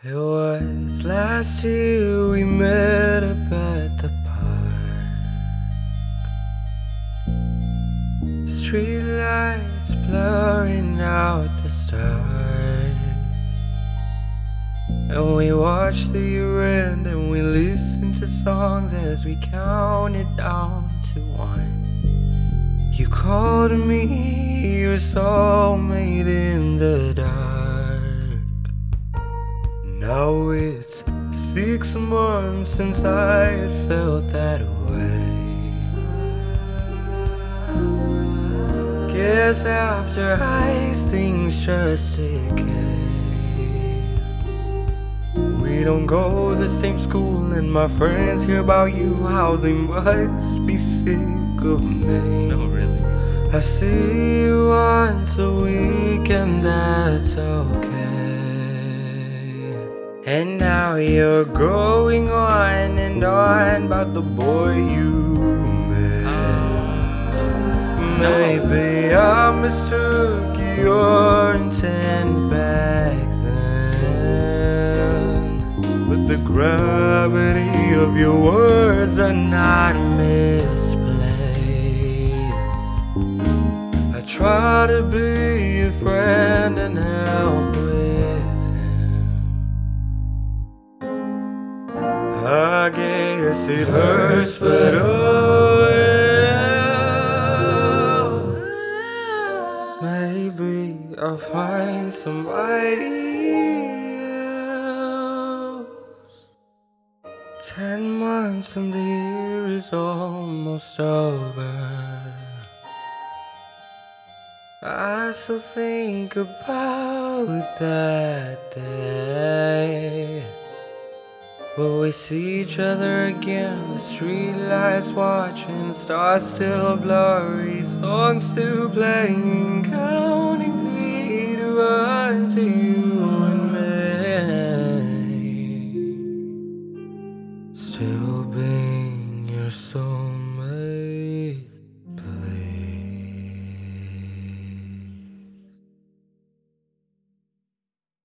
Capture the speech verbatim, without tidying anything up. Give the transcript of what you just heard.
It was last year we met up at the park. Street lights blurring out the stars, and we watched the year end and we listened to songs as we counted down to one. You called me your soulmate in the dark. Now it's six months since I had felt that way. Guess after ice things just decay. We don't go to the same school, and my friends hear about you, how they must be sick of me. No, really. I see you once a week and that's okay. And now you're going on and on about the boy you met. Maybe I mistook your intent back then, but the gravity of your words are not misplaced. I try to be a friend and help with him. I guess it hurts, but oh well. Maybe I'll find somebody else. Ten months and the year is almost over. I still think about that day, will we see each other again? The street lights watching, stars still blurry, songs still playing, counting three to one to you